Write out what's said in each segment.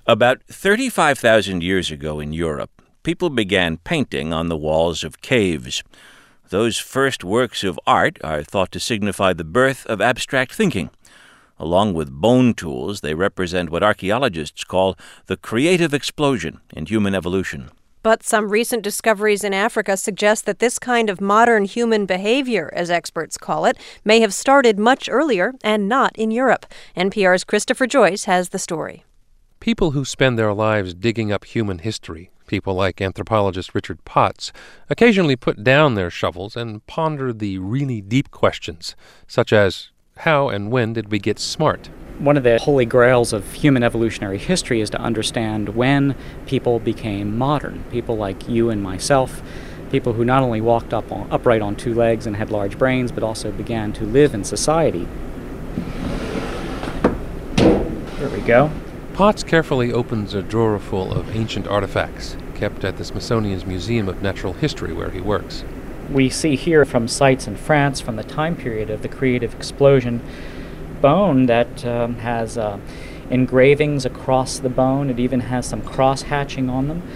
About 35,000 years ago in Europe, people began painting on the walls of caves. Those first works of art are thought to signify the birth of abstract thinking. Along with bone tools, they represent what archaeologists call the creative explosion in human evolution. But some recent discoveries in Africa suggest that this kind of modern human behavior, as experts call it, may have started much earlier and not in Europe. NPR's Christopher Joyce has the story. People who spend their lives digging up human history, people like anthropologist Richard Potts, occasionally put down their shovels and ponder the really deep questions, such as, how and when did we get smart? One of the holy grails of human evolutionary history is to understand when people became modern. People like you and myself, people who not only walked upright on two legs and had large brains, but also began to live in society. There we go. Potts carefully opens a drawer full of ancient artifacts kept at the Smithsonian's Museum of Natural History where he works. We see here from sites in France from the time period of the creative explosion bone that has engravings across the bone. It even has some cross-hatching on them.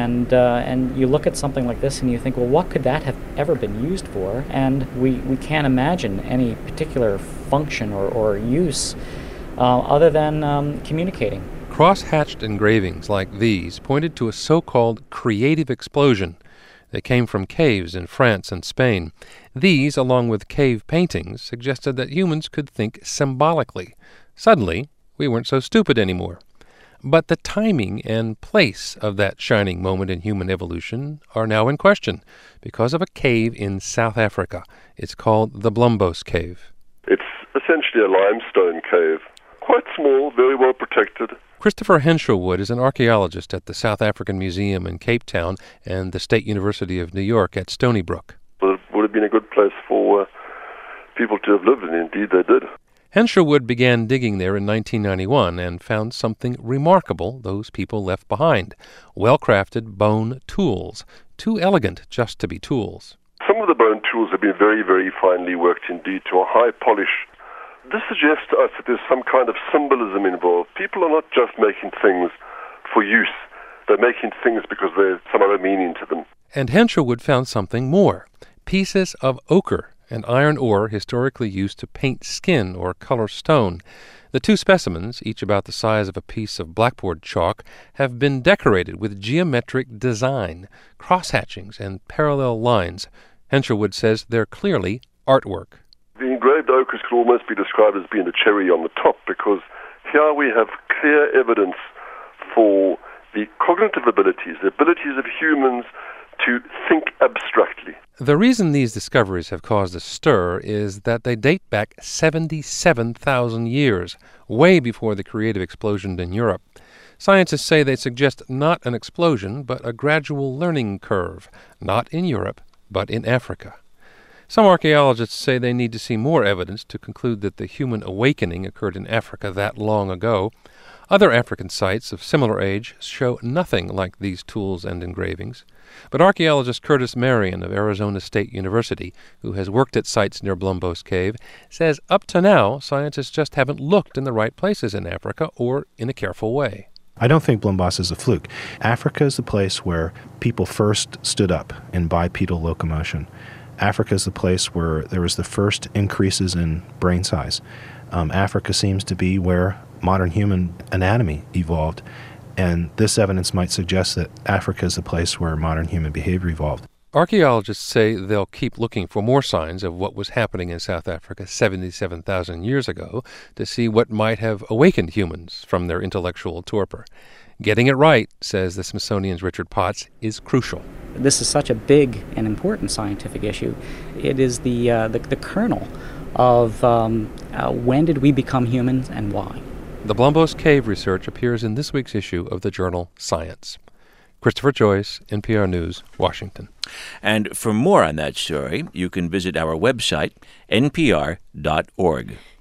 And you look at something like this and you think, well, what could that have ever been used for? And we can't imagine any particular function or use other than communicating. Cross-hatched engravings like these pointed to a so-called creative explosion. They came from caves in France and Spain. These, along with cave paintings, suggested that humans could think symbolically. Suddenly, we weren't so stupid anymore. But the timing and place of that shining moment in human evolution are now in question because of a cave in South Africa. It's called the Blombos Cave. It's essentially a limestone cave. Quite small, very well protected. Christopher Henshelwood is an archaeologist at the South African Museum in Cape Town and the State University of New York at Stony Brook. Well, it would have been a good place for people to have lived, and indeed they did. Henshelwood began digging there in 1991 and found something remarkable those people left behind: well-crafted bone tools, too elegant just to be tools. Some of the bone tools have been very, very finely worked indeed to a high polish. This suggests to us that there's some kind of symbolism involved. People are not just making things for use. They're making things because there's some other meaning to them. And Henshelwood found something more: pieces of ochre, an iron ore historically used to paint skin or color stone. The two specimens, each about the size of a piece of blackboard chalk, have been decorated with geometric design, cross-hatchings, and parallel lines. Henshelwood says they're clearly artwork. The engraved ochre could almost be described as being the cherry on the top, because here we have clear evidence for the cognitive abilities, the abilities of humans to think abstractly. The reason these discoveries have caused a stir is that they date back 77,000 years, way before the creative explosion in Europe. Scientists say they suggest not an explosion, but a gradual learning curve, not in Europe, but in Africa. Some archaeologists say they need to see more evidence to conclude that the human awakening occurred in Africa that long ago. Other African sites of similar age show nothing like these tools and engravings. But archaeologist Curtis Marion of Arizona State University, who has worked at sites near Blombos Cave, says up to now scientists just haven't looked in the right places in Africa or in a careful way. I don't think Blombos is a fluke. Africa is the place where people first stood up in bipedal locomotion. Africa is the place where there was the first increases in brain size. Africa seems to be where modern human anatomy evolved, and this evidence might suggest that Africa is the place where modern human behavior evolved. Archaeologists say they'll keep looking for more signs of what was happening in South Africa 77,000 years ago to see what might have awakened humans from their intellectual torpor. Getting it right, says the Smithsonian's Richard Potts, is crucial. This is such a big and important scientific issue. It is the kernel of when did we become humans and why. The Blombos Cave research appears in this week's issue of the journal Science. Christopher Joyce, NPR News, Washington. And for more on that story, you can visit our website, npr.org.